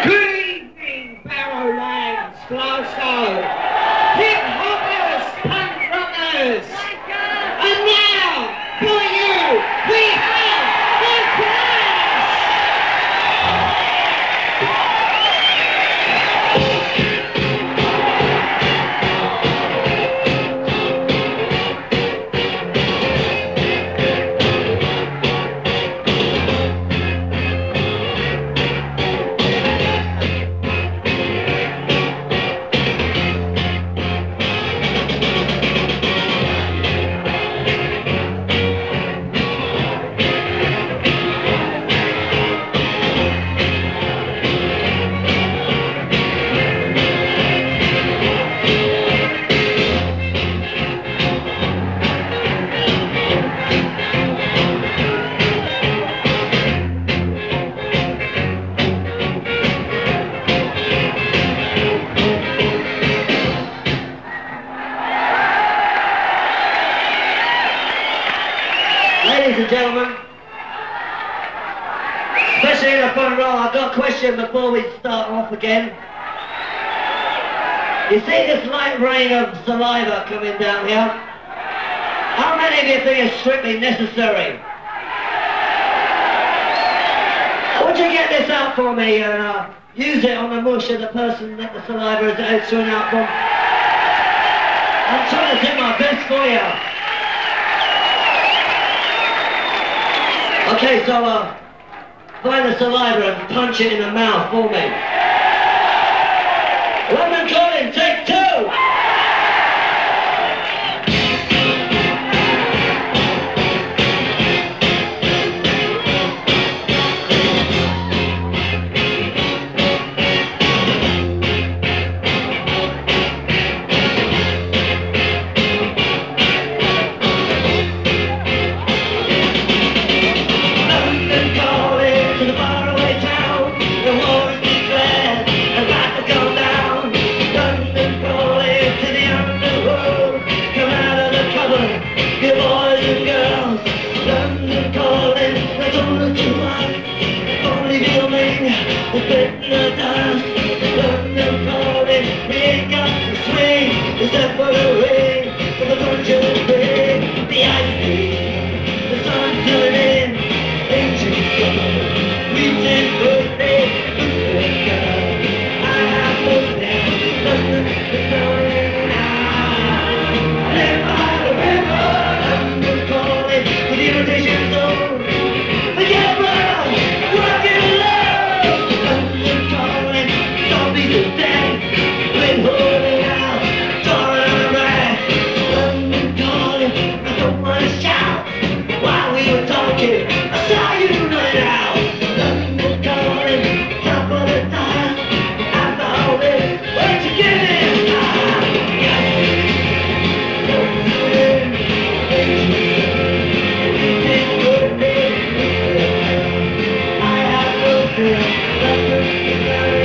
Good evening, Barrowlands, Glasgow. Hip hoppers, punk rockers. And now, for you, we have the Clash! Ladies and gentlemen, especially in the front row, I've got a question before we start off again. You see this light rain of saliva coming down here? How many of you think it's strictly necessary? Would you get this out for me and use it on the mush of the person that the saliva is issuing out from? I'm trying to do my best for you. Okay, so find the saliva and punch it in the mouth for me. London Calling, take 2! Yeah.